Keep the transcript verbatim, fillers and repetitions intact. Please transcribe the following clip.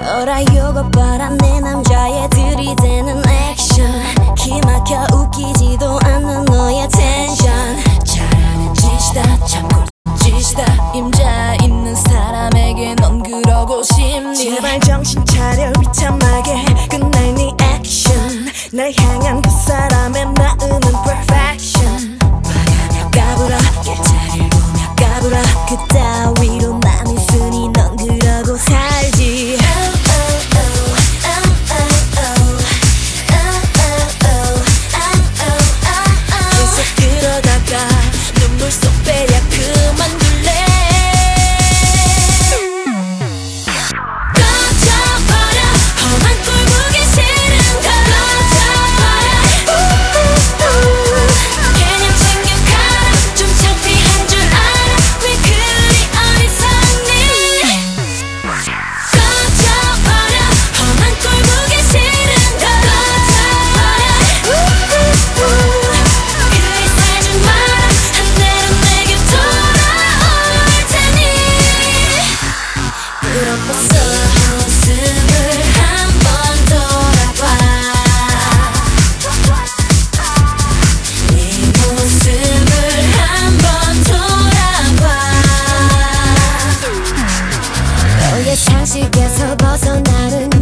알아요고 바란 내 남자의 들이대는 액션 기막혀 웃기지도 않는 너의 텐션 잘하는 짓이다 참고 짓이다 임자 있는 사람에게 넌 그러고 싶니 제발 정신 차려 비참하게 끝날 네 액션 날 향한 그 사람의 마음은 perfection 봐가며 까불어 길자리를 보며 까불어 그따위로 남 있으니 넌 그러고 살지 계속 그러다가 눈물 속 빼야 그만둘래 꺼져버려 험한 꼴 보기 싫은 걸 꺼져버려 개념 챙겨가라 좀 창피한 줄 알아 왜 그리 어리석니 꺼져버려 험한 꼴 보기 싫은 걸 꺼져버려 그리 살지 마라 한 대로 내게 돌아올 테니 부럽어서 모습을 한번 돌아봐 네 모습을 한번 돌아봐 너의 상식에서 벗어나는